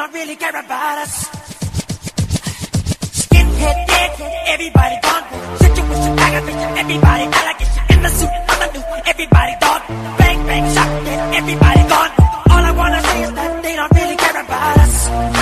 don't really care about us. Skinhead, deadhead, everybody gone. Situation, aggravation, everybody allegation. In the suit, on the news, everybody gone. Bang, bang, shot, dead, everybody gone. All I wanna say is that they don't really care about us.